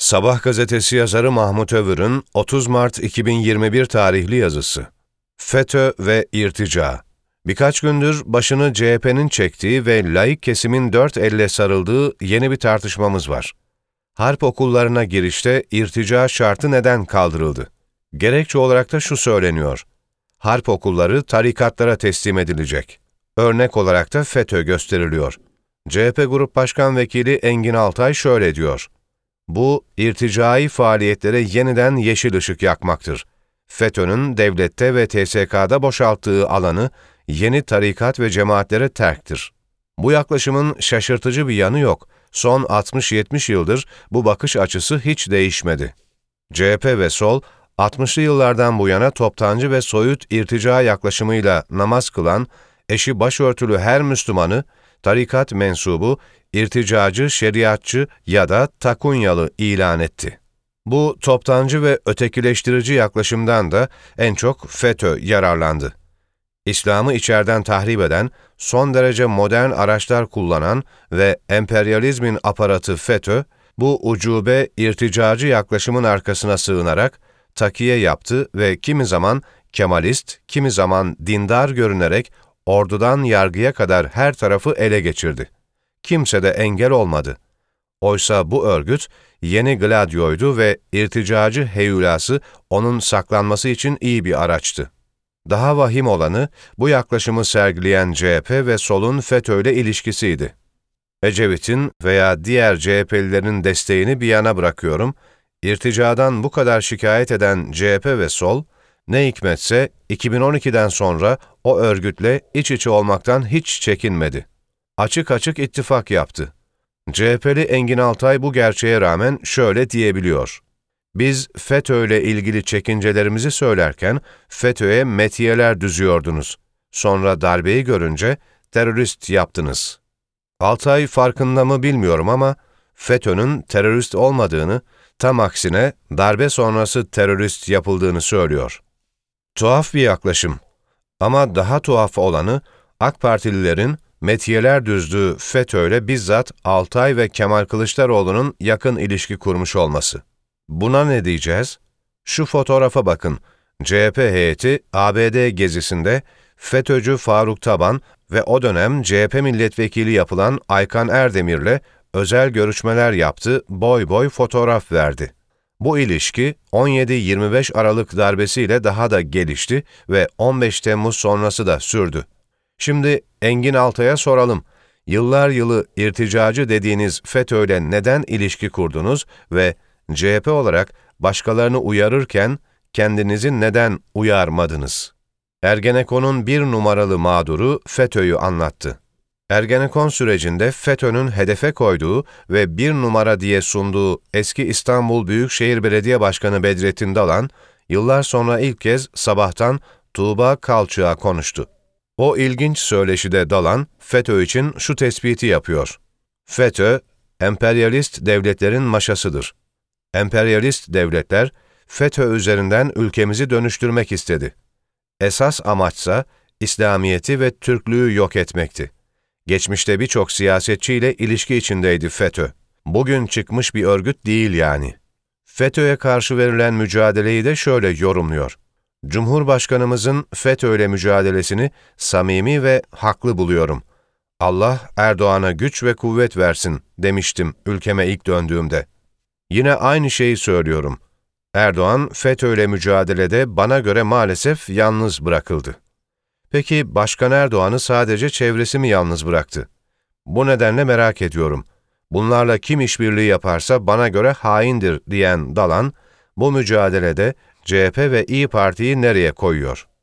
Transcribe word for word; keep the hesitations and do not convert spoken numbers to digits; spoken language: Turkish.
Sabah gazetesi yazarı Mahmut Övür'ün otuz Mart iki bin yirmi bir tarihli yazısı. FETÖ ve irtica. Birkaç gündür başını C H P'nin çektiği ve laik kesimin dört elle sarıldığı yeni bir tartışmamız var. Harp okullarına girişte irtica şartı neden kaldırıldı? Gerekçe olarak da şu söyleniyor. Harp okulları tarikatlara teslim edilecek. Örnek olarak da FETÖ gösteriliyor. C H P Grup Başkan Vekili Engin Altay şöyle diyor. Bu, irticai faaliyetlere yeniden yeşil ışık yakmaktır. FETÖ'nün devlette ve T S K'da boşalttığı alanı yeni tarikat ve cemaatlere terktir. Bu yaklaşımın şaşırtıcı bir yanı yok. Son altmış yetmiş yıldır bu bakış açısı hiç değişmedi. C H P ve sol, altmışlı yıllardan bu yana toptancı ve soyut irtica yaklaşımıyla namaz kılan, eşi başörtülü her Müslümanı, tarikat mensubu, irticacı, şeriatçı ya da takunyalı ilan etti. Bu toptancı ve ötekileştirici yaklaşımdan da en çok FETÖ yararlandı. İslam'ı içeriden tahrip eden, son derece modern araçlar kullanan ve emperyalizmin aparatı FETÖ, bu ucube irticacı yaklaşımın arkasına sığınarak takiye yaptı ve kimi zaman Kemalist, kimi zaman dindar görünerek ordudan yargıya kadar her tarafı ele geçirdi. Kimse de engel olmadı. Oysa bu örgüt yeni Gladio'ydu ve irticacı heyulası onun saklanması için iyi bir araçtı. Daha vahim olanı, bu yaklaşımı sergileyen C H P ve solun FETÖ'yle ilişkisiydi. Ecevit'in veya diğer C H P'lilerin desteğini bir yana bırakıyorum, irticadan bu kadar şikayet eden C H P ve sol, ne hikmetse iki bin on ikiden sonra o örgütle iç içe olmaktan hiç çekinmedi. Açık açık ittifak yaptı. C H P'li Engin Altay bu gerçeğe rağmen şöyle diyebiliyor. Biz FETÖ ile ilgili çekincelerimizi söylerken FETÖ'ye metiyeler düzüyordunuz. Sonra darbeyi görünce terörist yaptınız. Altay farkında mı bilmiyorum ama FETÖ'nün terörist olmadığını, tam aksine darbe sonrası terörist yapıldığını söylüyor. Tuhaf bir yaklaşım. Ama daha tuhaf olanı AK Partililerin metiyeler düzdüğü FETÖ'yle bizzat Altay ve Kemal Kılıçdaroğlu'nun yakın ilişki kurmuş olması. Buna ne diyeceğiz? Şu fotoğrafa bakın. C H P heyeti A B D gezisinde FETÖ'cü Faruk Taban ve o dönem C H P milletvekili yapılan Aykan Erdemir'le özel görüşmeler yaptı, boy boy fotoğraf verdi. Bu ilişki on yedi yirmi beş Aralık darbesiyle daha da gelişti ve on beş Temmuz sonrası da sürdü. Şimdi Engin Altay'a soralım. Yıllar yılı irticacı dediğiniz FETÖ'yle neden ilişki kurdunuz ve C H P olarak başkalarını uyarırken kendinizi neden uyarmadınız? Ergenekon'un bir numaralı mağduru FETÖ'yü anlattı. Ergenekon sürecinde FETÖ'nün hedefe koyduğu ve bir numara diye sunduğu eski İstanbul Büyükşehir Belediye Başkanı Bedrettin Dalan, yıllar sonra ilk kez Sabah'tan Tuğba Kalçık'a konuştu. O ilginç söyleşide Dalan, FETÖ için şu tespiti yapıyor. FETÖ, emperyalist devletlerin maşasıdır. Emperyalist devletler, FETÖ üzerinden ülkemizi dönüştürmek istedi. Esas amaçsa, İslamiyet'i ve Türklüğü yok etmekti. Geçmişte birçok siyasetçiyle ilişki içindeydi FETÖ. Bugün çıkmış bir örgüt değil yani. FETÖ'ye karşı verilen mücadeleyi de şöyle yorumluyor. Cumhurbaşkanımızın FETÖ ile mücadelesini samimi ve haklı buluyorum. Allah Erdoğan'a güç ve kuvvet versin demiştim ülkeme ilk döndüğümde. Yine aynı şeyi söylüyorum. Erdoğan FETÖ ile mücadelede bana göre maalesef yalnız bırakıldı. Peki Başkan Erdoğan'ı sadece çevresi mi yalnız bıraktı? Bu nedenle merak ediyorum. Bunlarla kim işbirliği yaparsa bana göre haindir diyen Dalan, bu mücadelede C H P ve İYİ Parti'yi nereye koyuyor?